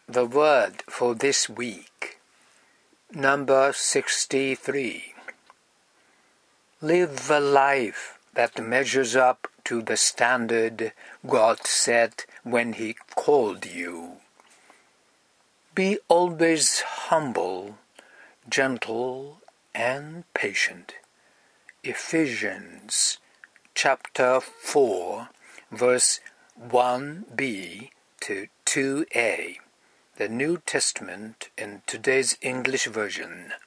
The word for this week, number 63. Live a life that measures up to the standard God set when He called you. Be always humble, gentle, and patient. Ephesians chapter 4, verse 1b to 2a. The New Testament in today's English version.